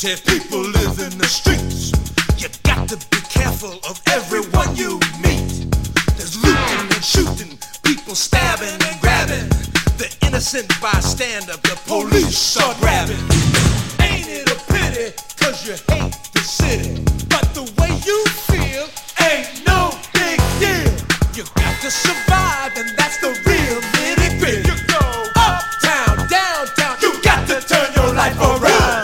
sensitive people live in the streets. You got to be careful of everyone you meet. There's looting and shooting, people stabbing and grabbing. The innocent bystander, the police are grabbing. Ain't it a pity, cause you hate the city, but the way you feel ain't no big deal. You got to survive, and that's the real nitty-gritty. You go uptown, downtown, you got to turn your life around.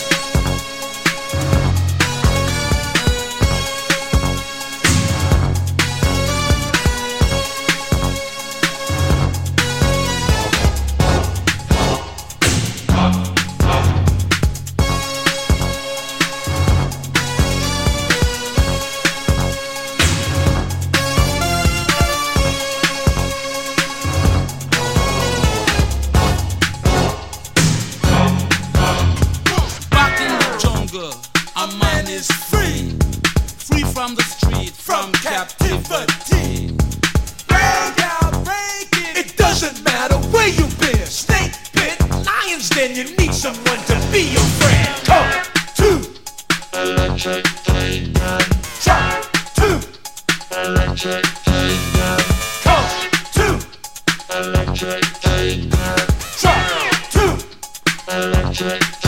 Our mind is free, free from the street, from captivity. Break out, break it. It doesn't matter where you've been. Snake pit, lions den. You need someone to be your friend. Come to Electric Kingdom. Try to Electric Kingdom. Come to Electric Kingdom. Try to Electric Kingdom.